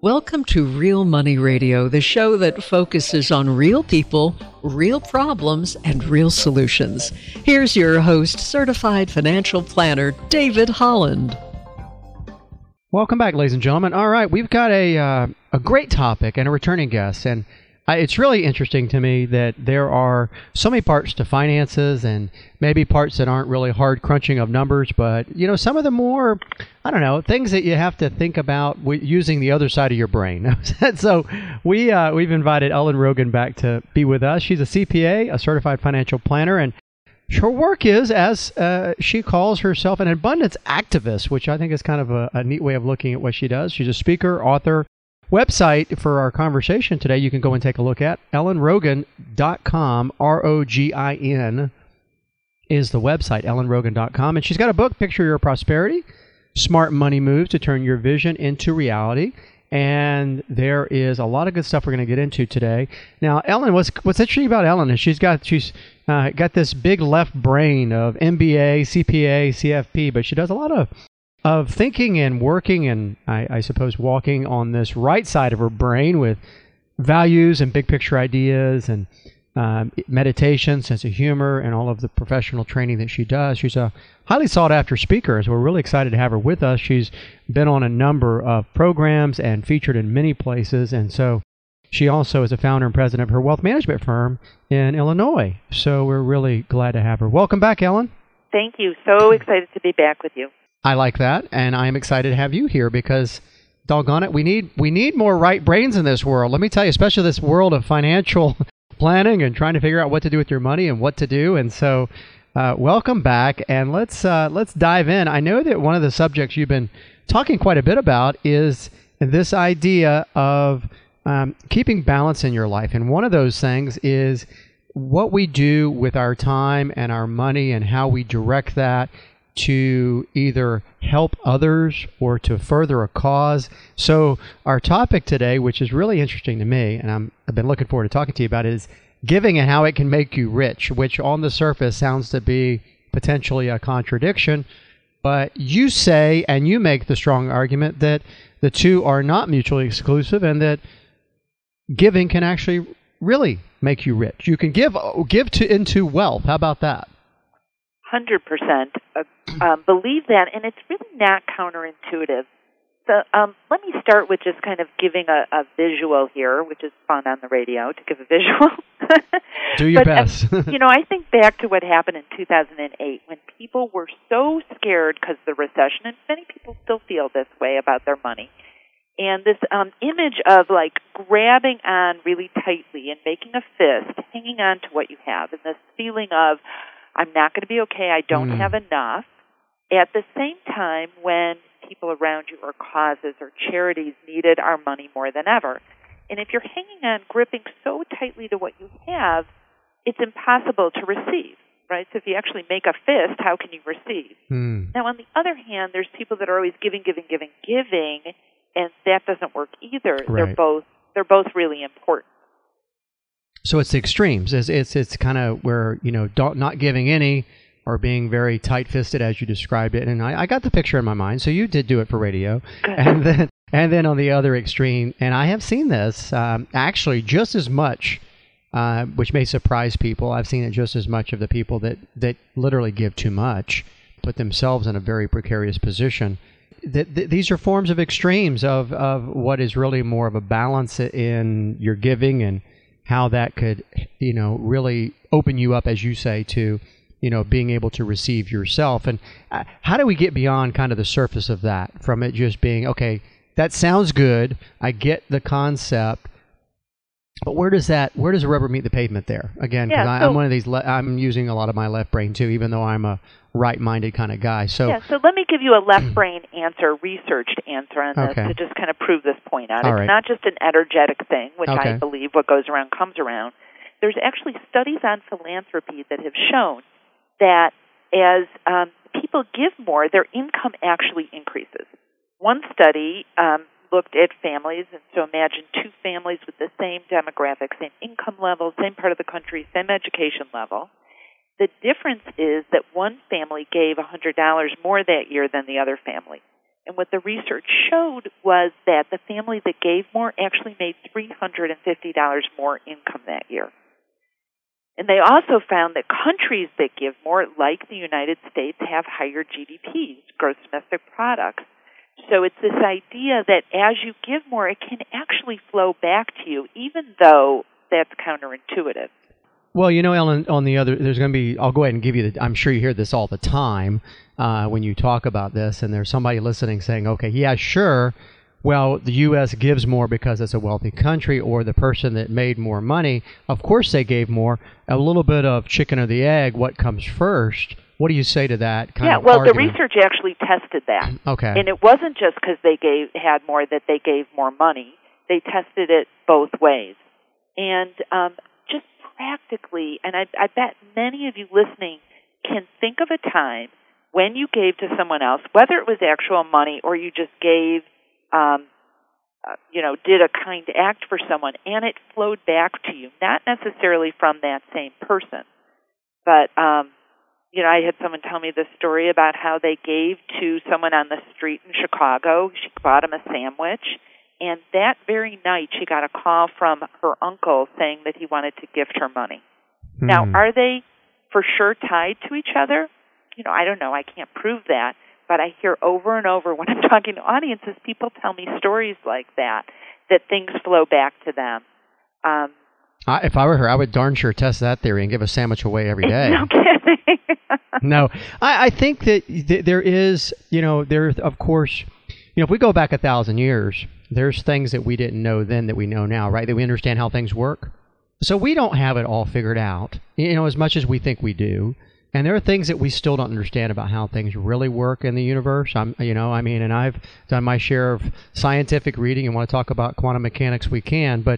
Welcome to Real Money Radio, the show that focuses on real people, real problems, and real solutions. Here's your host, certified financial planner, David Holland. Welcome back, ladies and gentlemen. All right, we've got a great topic and a returning guest, and it's really interesting to me that there are so many parts to finances and maybe parts that aren't really hard crunching of numbers, but, you know, some of the more, things that you have to think about using the other side of your brain. So we've invited Ellen Rogan back to be with us. She's a CPA, a certified financial planner, and her work is, as she calls herself, an abundance activist, which I think is kind of a neat way of looking at what she does. She's a speaker, author. Website for our conversation today, you can go and take a look at ellenrogan.com. ROGIN is the website, ellenrogan.com. And she's got a book, Picture Your Prosperity, Smart Money Moves to Turn Your Vision into Reality. And there is a lot of good stuff we're going to get into today. Now, Ellen, what's interesting about Ellen is she's got this big left brain of MBA, CPA, CFP, but she does a lot of thinking and working and I suppose walking on this right side of her brain with values and big picture ideas and meditation, sense of humor, and all of the professional training that she does. She's a highly sought after speaker, so we're really excited to have her with us. She's been on a number of programs and featured in many places, and so she also is a founder and president of her wealth management firm in Illinois. So we're really glad to have her. Welcome back, Ellen. Thank you. So excited to be back with you. I like that, and I'm excited to have you here because, doggone it, we need more right brains in this world. Let me tell you, especially this world of financial planning and trying to figure out what to do with your money and what to do. And so, welcome back, and let's dive in. I know that one of the subjects you've been talking quite a bit about is this idea of keeping balance in your life, and one of those things is what we do with our time and our money and how we direct that to either help others or to further a cause. So our topic today, which is really interesting to me, and I've been looking forward to talking to you about it, is giving and how it can make you rich, which on the surface sounds to be potentially a contradiction. But you say, and you make the strong argument that the two are not mutually exclusive and that giving can actually really make you rich. You can give into wealth. How about that? 100% believe that, and it's really not counterintuitive. So let me start with just kind of giving a visual here, which is fun on the radio to give a visual. Do your best. I think back to what happened in 2008 when people were so scared because of the recession, and many people still feel this way about their money. And this image of like grabbing on really tightly and making a fist, hanging on to what you have, and this feeling of, I'm not going to be okay, I don't have enough. At the same time, when people around you or causes or charities needed our money more than ever. And if you're hanging on, gripping so tightly to what you have, it's impossible to receive, right? So if you actually make a fist, how can you receive? Now, on the other hand, there's people that are always giving, and that doesn't work either. Right. They're both really important. So it's the extremes. It's kind of where, not giving any or being very tight-fisted as you described it. And I got the picture in my mind. So you did do it for radio. Good. And then on the other extreme, and I have seen this actually just as much, which may surprise people. I've seen it just as much of the people that literally give too much, put themselves in a very precarious position. These are forms of extremes of what is really more of a balance in your giving and how that could, really open you up, as you say, to, being able to receive yourself. And how do we get beyond kind of the surface of that, from it just being, okay, that sounds good, I get the concept, but where does the rubber meet the pavement there? Again, because I'm one of these, I'm using a lot of my left brain too, even though I'm a right-minded kind of guy. So let me give you a left brain answer, researched answer on this to just kind of prove this point out. It's not just an energetic thing, which I believe what goes around comes around. There's actually studies on philanthropy that have shown that as people give more, their income actually increases. One study looked at families, and so imagine two families with the same demographics, same income level, same part of the country, same education level. The difference is that one family gave $100 more that year than the other family. And what the research showed was that the family that gave more actually made $350 more income that year. And they also found that countries that give more, like the United States, have higher GDPs, gross domestic products. So it's this idea that as you give more, it can actually flow back to you, even though that's counterintuitive. Well, you know, Ellen, on the other, there's going to be, I'll go ahead and give you I'm sure you hear this all the time when you talk about this, and there's somebody listening saying, okay, yeah, sure, well, the U.S. gives more because it's a wealthy country, or the person that made more money, of course they gave more. A little bit of chicken or the egg, what comes first? What do you say to that kind of argument? The research actually tested that. Okay. And it wasn't just because they had more that they gave more money. They tested it both ways. And just practically, and I bet many of you listening can think of a time when you gave to someone else, whether it was actual money or you just gave, did a kind act for someone, and it flowed back to you, not necessarily from that same person. But, I had someone tell me this story about how they gave to someone on the street in Chicago. She bought him a sandwich, and that very night she got a call from her uncle saying that he wanted to gift her money. Mm-hmm. Now, are they for sure tied to each other? I don't know. I can't prove that. But I hear over and over when I'm talking to audiences, people tell me stories like that things flow back to them. If I were her, I would darn sure test that theory and give a sandwich away every day. No kidding. No, I think that there is, of course, if we go back 1,000 years, there's things that we didn't know then that we know now, right? That we understand how things work. So we don't have it all figured out, as much as we think we do. And there are things that we still don't understand about how things really work in the universe. And I've done my share of scientific reading and want to talk about quantum mechanics. We can, but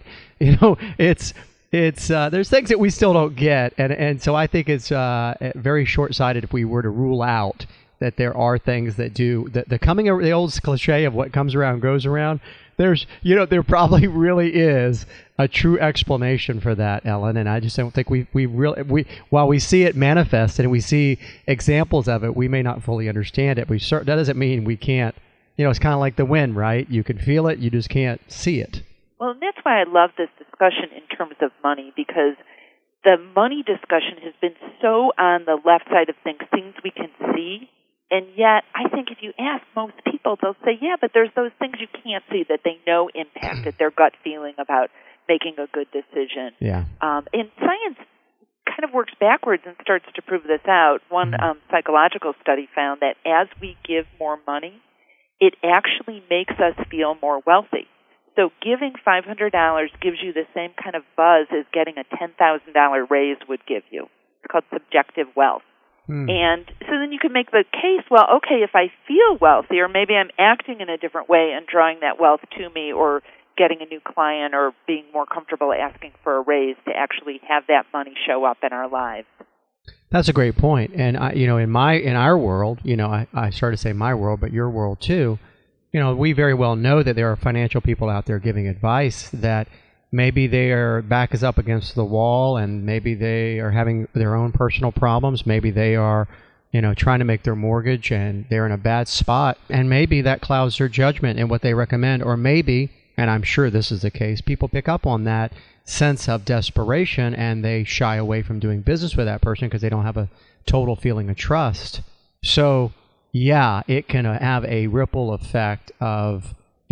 it's there's things that we still don't get, and so I think it's very short-sighted if we were to rule out that there are things that do the old cliche of what comes around goes around. There probably really is a true explanation for that, Ellen, and I just don't think we while we see it manifested and we see examples of it, we may not fully understand it. That doesn't mean we can't. It's kind of like the wind, right? You can feel it, you just can't see it. Well, and that's why I love this discussion in terms of money, because the money discussion has been so on the left side of things we can see. And yet, I think if you ask most people, they'll say, yeah, but there's those things you can't see that they know impacted their gut feeling about making a good decision. Yeah. And science kind of works backwards and starts to prove this out. One psychological study found that as we give more money, it actually makes us feel more wealthy. So giving $500 gives you the same kind of buzz as getting a $10,000 raise would give you. It's called subjective wealth. And so then you can make the case, well, okay, if I feel wealthy, or maybe I'm acting in a different way and drawing that wealth to me, or getting a new client, or being more comfortable asking for a raise to actually have that money show up in our lives. That's a great point. And in our world, I started to say my world, but your world too. We very well know that there are financial people out there giving advice that maybe their back is up against the wall, and maybe they are having their own personal problems. Maybe they are, trying to make their mortgage and they're in a bad spot, and maybe that clouds their judgment in what they recommend. Or maybe, and I'm sure this is the case, people pick up on that sense of desperation and they shy away from doing business with that person because they don't have a total feeling of trust. So, yeah, it can have a ripple effect of,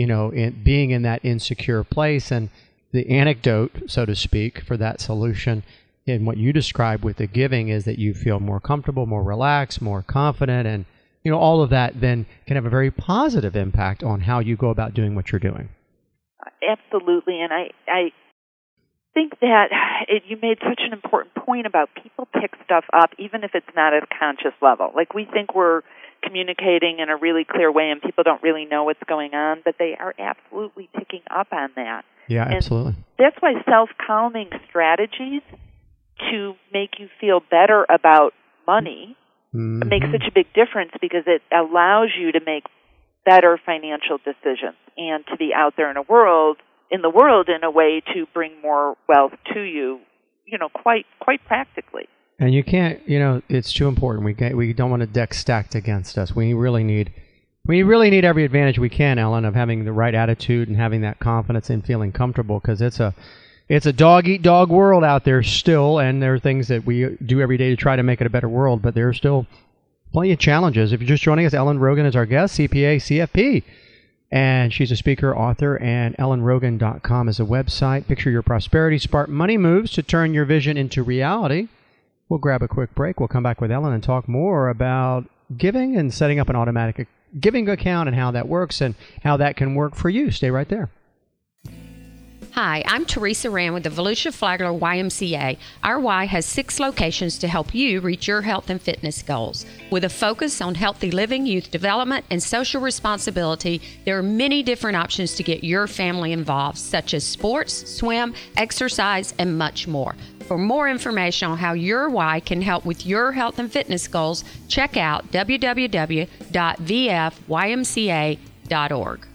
being in that insecure place. And the anecdote, so to speak, for that solution in what you describe with the giving is that you feel more comfortable, more relaxed, more confident, and all of that then can have a very positive impact on how you go about doing what you're doing. Absolutely, and I think that you made such an important point about people pick stuff up even if it's not at a conscious level. Like, we think we're communicating in a really clear way and people don't really know what's going on, but they are absolutely picking up on that. Yeah, absolutely. And that's why self-calming strategies to make you feel better about money makes such a big difference, because it allows you to make better financial decisions and to be out there in the world in a way to bring more wealth to you, quite practically. And you can't, it's too important. We don't want a deck stacked against us. We really need We really need every advantage we can, Ellen, of having the right attitude and having that confidence and feeling comfortable, because it's a dog-eat-dog world out there still, and there are things that we do every day to try to make it a better world, but there are still plenty of challenges. If you're just joining us, Ellen Rogan is our guest, CPA, CFP, and she's a speaker, author, and ellenrogan.com is a website. Picture your prosperity, spark money moves to turn your vision into reality. We'll grab a quick break. We'll come back with Ellen and talk more about giving and setting up an automatic giving account and how that works and how that can work for you. Stay right there. Hi, I'm Teresa Rand with the Volusia Flagler YMCA. Our Y has 6 locations to help you reach your health and fitness goals. With a focus on healthy living, youth development, and social responsibility, there are many different options to get your family involved, such as sports, swim, exercise, and much more. For more information on how your Y can help with your health and fitness goals, check out www.vfymca.org.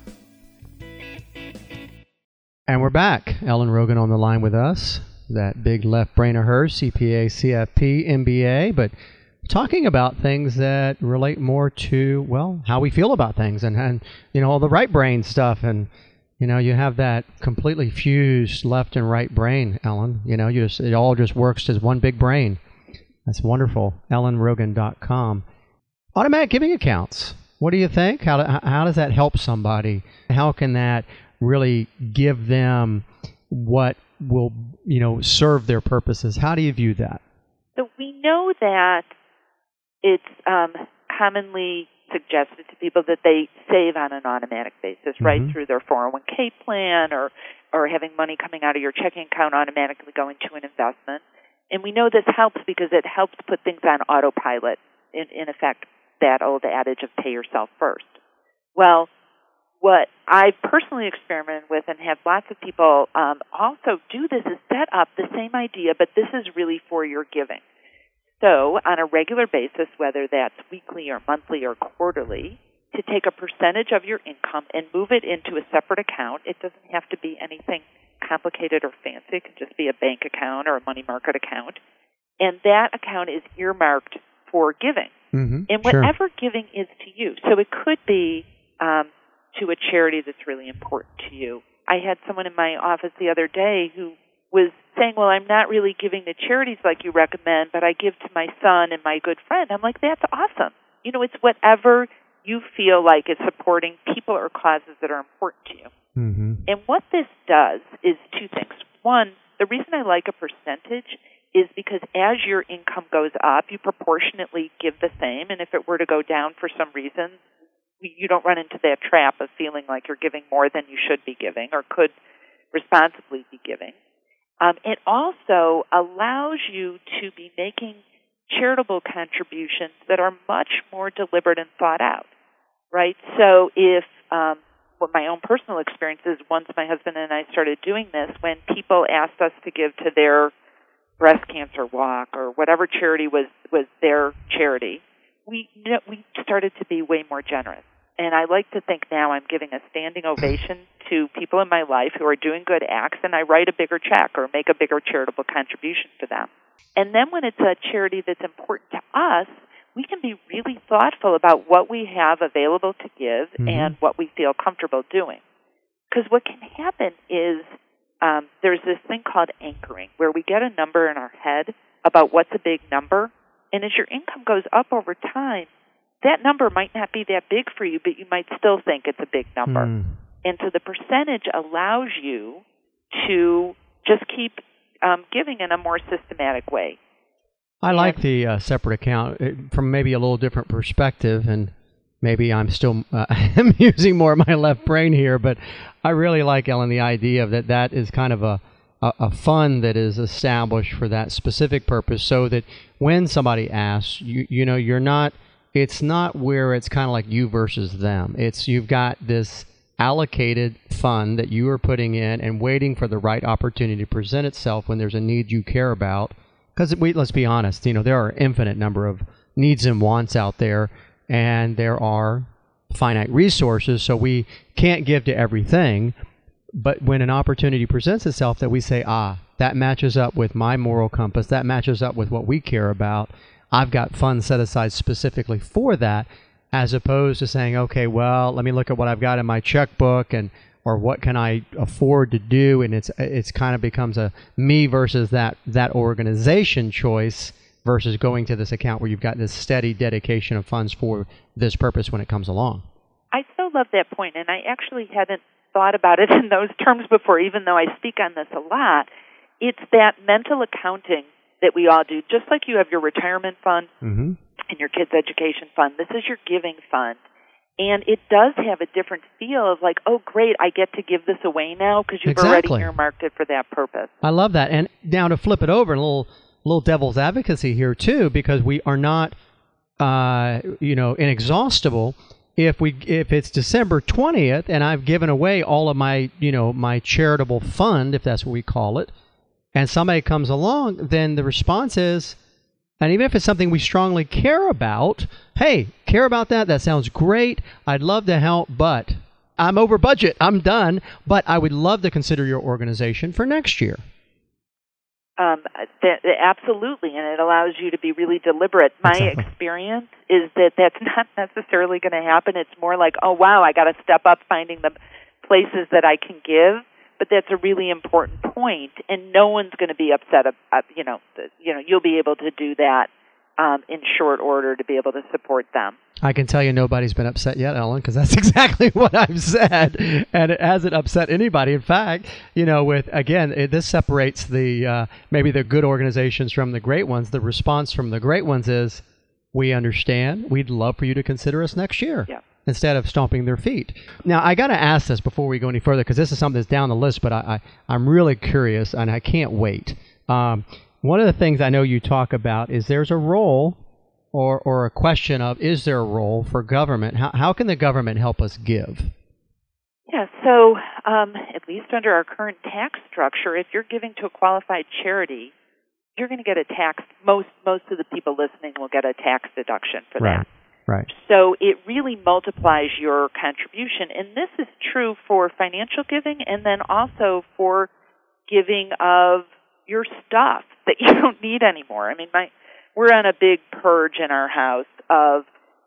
And we're back. Ellen Rogan on the line with us, that big left brain of hers, CPA, CFP, MBA, but talking about things that relate more to, well, how we feel about things and all the right brain stuff. And, you have that completely fused left and right brain, Ellen. It all just works as one big brain. That's wonderful. ellenrogan.com. Automatic giving accounts. What do you think? How does that help somebody? How can that really give them what will, serve their purposes? How do you view that? So we know that it's commonly suggested to people that they save on an automatic basis, right, through their 401k plan or having money coming out of your checking account automatically going to an investment. And we know this helps because it helps put things on autopilot, in effect, that old adage of pay yourself first. Well, what I personally experimented with and have lots of people also do this is set up the same idea, but this is really for your giving. So on a regular basis, whether that's weekly or monthly or quarterly, to take a percentage of your income and move it into a separate account. It doesn't have to be anything complicated or fancy. It can just be a bank account or a money market account. And that account is earmarked for giving. And whatever giving is to you. So it could be to a charity that's really important to you. I had someone in my office the other day who was saying, well, I'm not really giving to charities like you recommend, but I give to my son and my good friend. I'm like, that's awesome. It's whatever you feel like is supporting people or causes that are important to you. And what this does is 2 things. One, the reason I like a percentage is because as your income goes up, you proportionately give the same, and if it were to go down for some reason, you don't run into that trap of feeling like you're giving more than you should be giving or could responsibly be giving. It also allows you to be making charitable contributions that are much more deliberate and thought out, right? So if what my own personal experience is, once my husband and I started doing this, when people asked us to give to their breast cancer walk or whatever charity was their charity, we started to be way more generous. And I like to think now I'm giving a standing ovation to people in my life who are doing good acts, and I write a bigger check or make a bigger charitable contribution to them. And then when it's a charity that's important to us, we can be really thoughtful about what we have available to give and what we feel comfortable doing. Because what can happen is there's this thing called anchoring, where we get a number in our head about what's a big number, and as your income goes up over time, that number might not be that big for you, but you might still think it's a big number. And so the percentage allows you to just keep giving in a more systematic way. I like the separate account from maybe a little different perspective, and maybe I'm still I'm using more of my left brain here, but I really like, Ellen, the idea of that is kind of a fund that is established for that specific purpose, so that when somebody asks, you're not. It's not where it's kind of like you versus them. It's you've got this allocated fund that you are putting in and waiting for the right opportunity to present itself when there's a need you care about. Because let's be honest, there are an infinite number of needs and wants out there, and there are finite resources, so we can't give to everything. But when an opportunity presents itself that we say, that matches up with my moral compass, that matches up with what we care about, I've got funds set aside specifically for that, as opposed to saying, okay, well, let me look at what I've got in my checkbook or what can I afford to do, and it's kind of becomes a me versus that organization choice versus going to this account where you've got this steady dedication of funds for this purpose when it comes along. I so love that point, and I actually hadn't thought about it in those terms before, even though I speak on this a lot. It's that mental accounting that we all do. Just like you have your retirement fund and your kids' education fund, this is your giving fund. And it does have a different feel of like, oh, great, I get to give this away now because you've already earmarked it for that purpose. I love that. And now to flip it over, a little devil's advocacy here too, because we are not, inexhaustible. If it's December 20th and I've given away all of my, my charitable fund, if that's what we call it, and somebody comes along, then the response is, and even if it's something we strongly care about, hey, care about that? That sounds great. I'd love to help, but I'm over budget. I'm done. But I would love to consider your organization for next year. Absolutely, and it allows you to be really deliberate. My experience is that that's not necessarily going to happen. It's more like, oh, wow, I got to step up finding the places that I can give. But that's a really important point, and no one's going to be upset. You'll be able to do that in short order to be able to support them. I can tell you nobody's been upset yet, Ellen, because that's exactly what I've said, and it hasn't upset anybody. In fact, this separates the maybe the good organizations from the great ones. The response from the great ones is, we understand. We'd love for you to consider us next year. Yeah. Instead of stomping their feet. Now, I got to ask this before we go any further, because this is something that's down the list, but I'm really curious, and I can't wait. One of the things I know you talk about is there's a role or a question of, is there a role for government? How can the government help us give? Yeah, so at least under our current tax structure, if you're giving to a qualified charity, you're going to get a tax. Most of the people listening will get a tax deduction for that. Right. So it really multiplies your contribution. And this is true for financial giving and then also for giving of your stuff that you don't need anymore. I mean, we're on a big purge in our house of,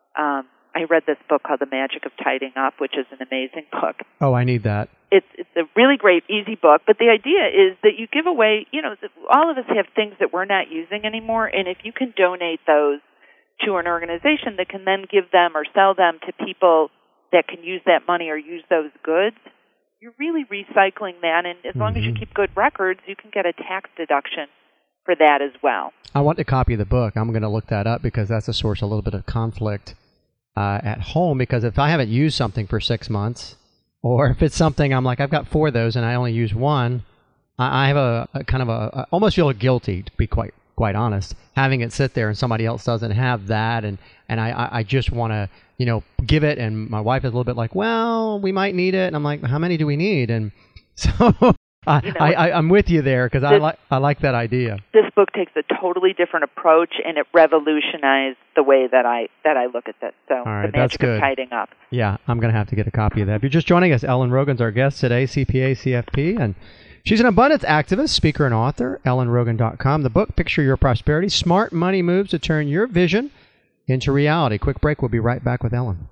I read this book called The Magic of Tidying Up, which is an amazing book. Oh, I need that. It's a really great, easy book. But the idea is that you give away, all of us have things that we're not using anymore. And if you can donate those to an organization that can then give them or sell them to people that can use that money or use those goods, you're really recycling that. And as long as you keep good records, you can get a tax deduction for that as well. I want to copy the book. I'm going to look that up because that's a source of a little bit of conflict at home, because if I haven't used something for 6 months, or if it's something I'm like, I've got 4 of those and I only use one, I have a kind of I almost feel guilty, to be quite honest, having it sit there and somebody else doesn't have that, and I just want to give it, and my wife is a little bit like, well, we might need it, and I'm like, how many do we need? And so I'm with you there, because I like that idea. This book takes a totally different approach, and it revolutionized the way that I look at this. So all right, the magic of tidying up. Yeah, I'm going to have to get a copy of that. If you're just joining us, Ellen Rogan's our guest today, CPA, CFP, and she's an abundance activist, speaker, and author. EllenRogan.com. The book, Picture Your Prosperity, Smart Money Moves to Turn Your Vision into Reality. Quick break. We'll be right back with Ellen.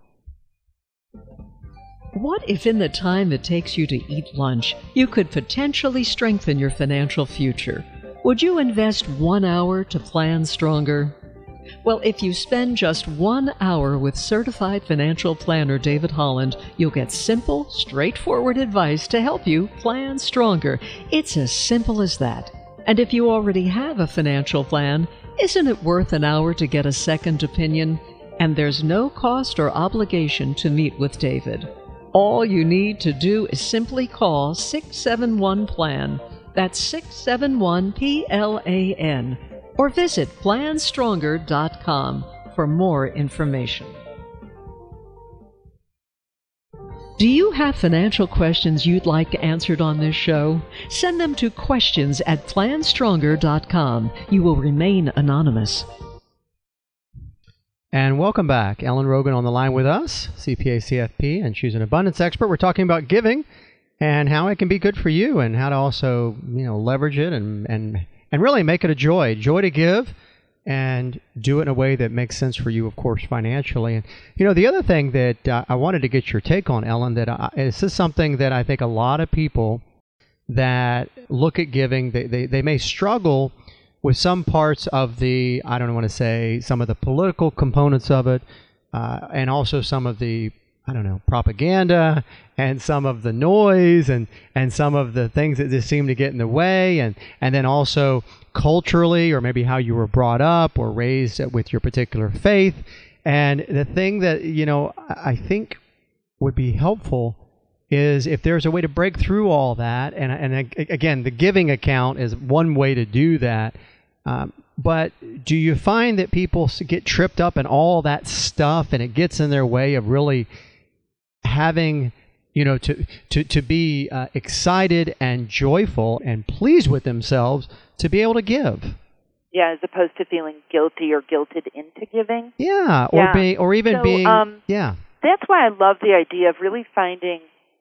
What if in the time it takes you to eat lunch, you could potentially strengthen your financial future? Would you invest 1 hour to plan stronger? Well, if you spend just 1 hour with certified financial planner David Holland, you'll get simple, straightforward advice to help you plan stronger. It's as simple as that. And if you already have a financial plan, isn't it worth an hour to get a second opinion? And there's no cost or obligation to meet with David. All you need to do is simply call 671-PLAN. That's 671-PLAN. Or visit planstronger.com for more information. Do you have financial questions you'd like answered on this show? Send them to questions@planstronger.com. You will remain anonymous. And welcome back. Ellen Rogan on the line with us, CPA, CFP, and she's an abundance expert. We're talking about giving and how it can be good for you, and how to also, leverage it and really make it a joy to give, and do it in a way that makes sense for you, of course, financially. And, the other thing that I wanted to get your take on, Ellen, this is something that I think a lot of people that look at giving, they may struggle with some parts of the, I don't want to say, some of the political components of it, and also some of the, propaganda and some of the noise and some of the things that just seem to get in the way, and then also culturally, or maybe how you were brought up or raised with your particular faith. And the thing that, I think would be helpful is if there's a way to break through all that, and again, the giving account is one way to do that. But do you find that people get tripped up in all that stuff and it gets in their way of really having, to be excited and joyful and pleased with themselves to be able to give? Yeah, as opposed to feeling guilty or guilted into giving. Yeah, yeah. That's why I love the idea of really finding,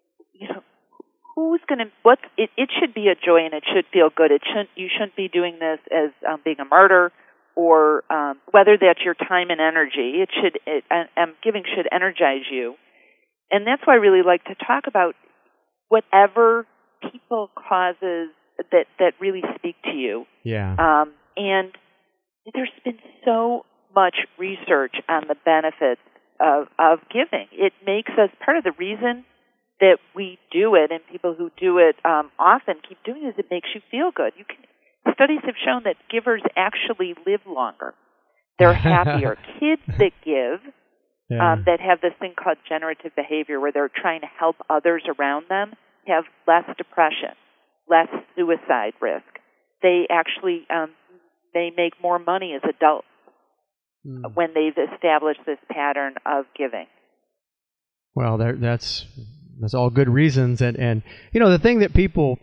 who's going to, it should be a joy and it should feel good. You shouldn't be doing this as being a martyr, or whether that's your time and energy. Giving should energize you. And that's why I really like to talk about whatever people causes that really speak to you. Yeah. And there's been so much research on the benefits of giving. It makes us, part of the reason that we do it, and people who do it often keep doing it, is it makes you feel good. Studies have shown that givers actually live longer. They're happier. Kids that give, that have this thing called generative behavior, where they're trying to help others around them, have less depression, less suicide risk. They actually they make more money as adults when they've established this pattern of giving. Well, that's all good reasons, and the thing that people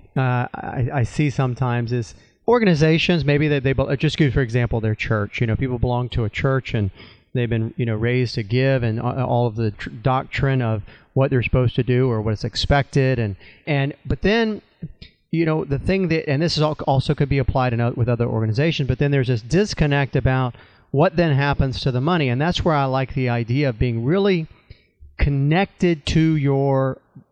I see sometimes is organizations, maybe they just give, for example, their church. People belong to a church and they've been raised to give, and all of the doctrine of what they're supposed to do or what's expected, but then the thing that, and this is also could be applied with other organizations, but then there's this disconnect about what then happens to the money, and that's where I like the idea of being really connected to your,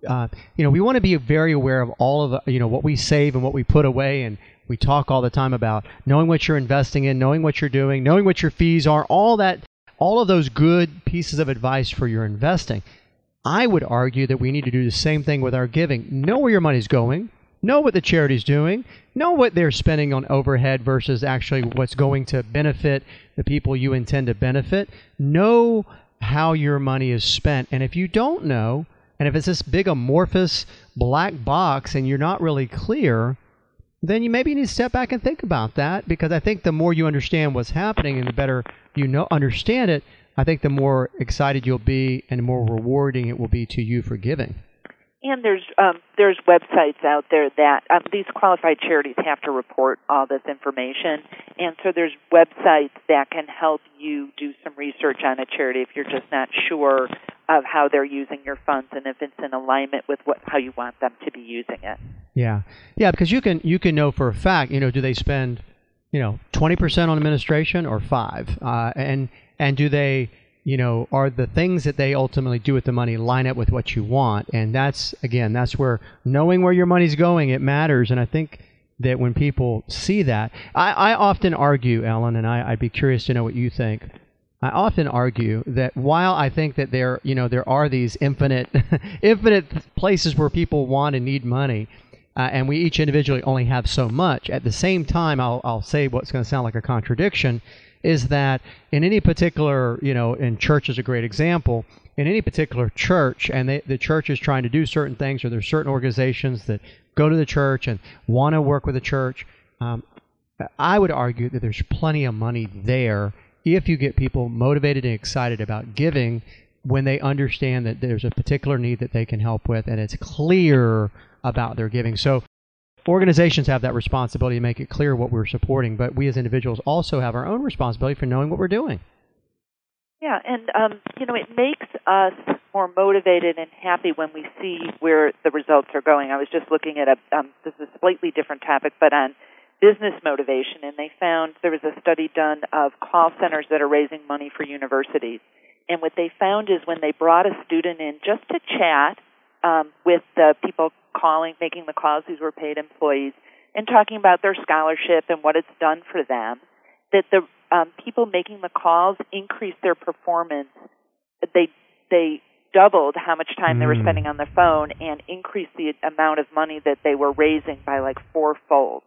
we want to be very aware of all of the, what we save and what we put away, and we talk all the time about knowing what you're investing in, knowing what you're doing, knowing what your fees are, all of those good pieces of advice for your investing. I would argue that we need to do the same thing with our giving. Know where your money's going. Know what the charity's doing. Know what they're spending on overhead versus actually what's going to benefit the people you intend to benefit. Know how your money is spent. And if you don't know, and if it's this big amorphous black box and you're not really clear, then you maybe need to step back and think about that, because I think the more you understand what's happening and the better understand it, I think the more excited you'll be and the more rewarding it will be to you for giving. And there's websites out there that these qualified charities have to report all this information, and so there's websites that can help you do some research on a charity if you're just not sure of how they're using your funds and if it's in alignment with how you want them to be using it. Yeah, because you can know for a fact, do they spend 20% on administration or 5%, and do they are the things that they ultimately do with the money line up with what you want? And that's where knowing where your money's going, it matters. And I think that when people see that, I often argue, Ellen, and I'd be curious to know what you think. I often argue that while I think that there are these infinite places where people want and need money, and we each individually only have so much, at the same time, I'll say what's going to sound like a contradiction, is that in any particular, and church is a great example, in any particular church, and the church is trying to do certain things, or there's certain organizations that go to the church and want to work with the church, I would argue that there's plenty of money there if you get people motivated and excited about giving when they understand that there's a particular need that they can help with, and it's clear about their giving. So organizations have that responsibility to make it clear what we're supporting, but we as individuals also have our own responsibility for knowing what we're doing. Yeah, and it makes us more motivated and happy when we see where the results are going. I was just looking at this is a slightly different topic, but on business motivation, and they found there was a study done of call centers that are raising money for universities. And what they found is when they brought a student in just to chat with the people making the calls, these were paid employees, and talking about their scholarship and what it's done for them, that the people making the calls increased their performance. They doubled how much time they were spending on the phone and increased the amount of money that they were raising by like 400%.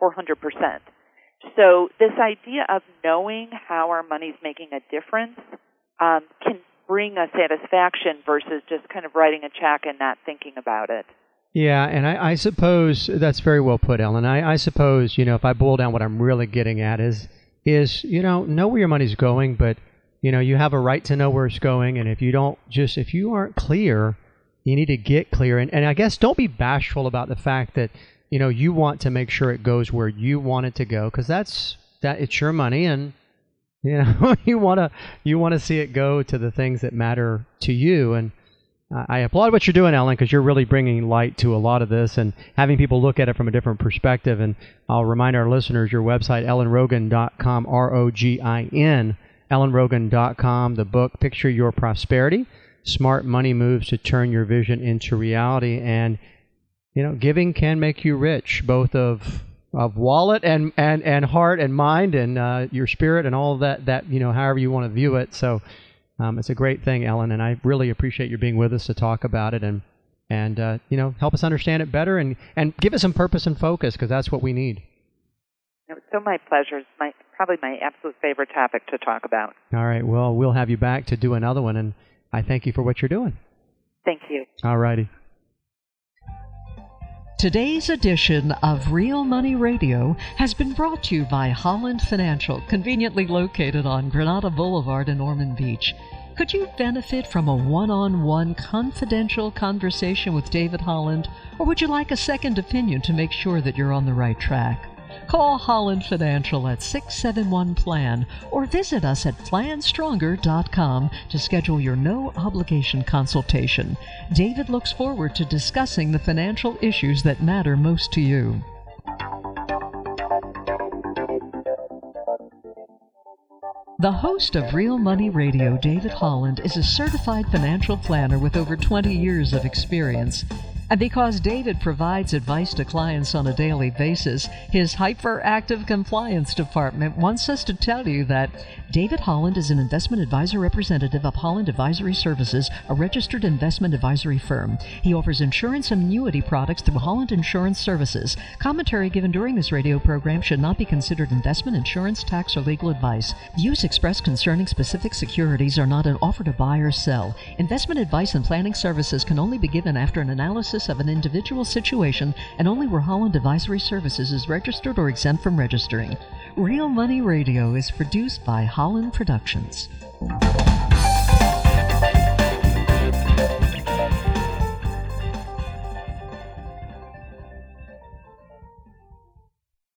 So this idea of knowing how our money's making a difference can bring a satisfaction versus just kind of writing a check and not thinking about it. Yeah, and I suppose that's very well put, Ellen. I suppose, if I boil down what I'm really getting at is know where your money's going, but you have a right to know where it's going, and if you aren't clear, you need to get clear. And I guess don't be bashful about the fact that, you want to make sure it goes where you want it to go, because it's your money, and you want to see it go to the things that matter to you. And I applaud what you're doing, Ellen, because you're really bringing light to a lot of this and having people look at it from a different perspective. And I'll remind our listeners, your website, ellenrogin.com, ROGIN, ellenrogin.com, the book, Picture Your Prosperity, Smart Money Moves to Turn Your Vision into Reality. And, giving can make you rich, both of wallet and heart and mind and your spirit and all of that, however you want to view it. So it's a great thing, Ellen, and I really appreciate you being with us to talk about it and help us understand it better and give it some purpose and focus, because that's what we need. It was so my pleasure. It's probably my absolute favorite topic to talk about. All right. Well, we'll have you back to do another one, and I thank you for what you're doing. Thank you. All righty. Today's edition of Real Money Radio has been brought to you by Holland Financial, conveniently located on Granada Boulevard in Ormond Beach. Could you benefit from a one-on-one confidential conversation with David Holland, or would you like a second opinion to make sure that you're on the right track? Call Holland Financial at 671-PLAN or visit us at planstronger.com to schedule your no-obligation consultation. David looks forward to discussing the financial issues that matter most to you. The host of Real Money Radio, David Holland, is a certified financial planner with over 20 years of experience. And because David provides advice to clients on a daily basis, his hyperactive compliance department wants us to tell you that David Holland is an investment advisor representative of Holland Advisory Services, a registered investment advisory firm. He offers insurance and annuity products through Holland Insurance Services. Commentary given during this radio program should not be considered investment, insurance, tax, or legal advice. Views expressed concerning specific securities are not an offer to buy or sell. Investment advice and planning services can only be given after an analysis of an individual situation and only where Holland Advisory Services is registered or exempt from registering. Real Money Radio is produced by Holland Productions.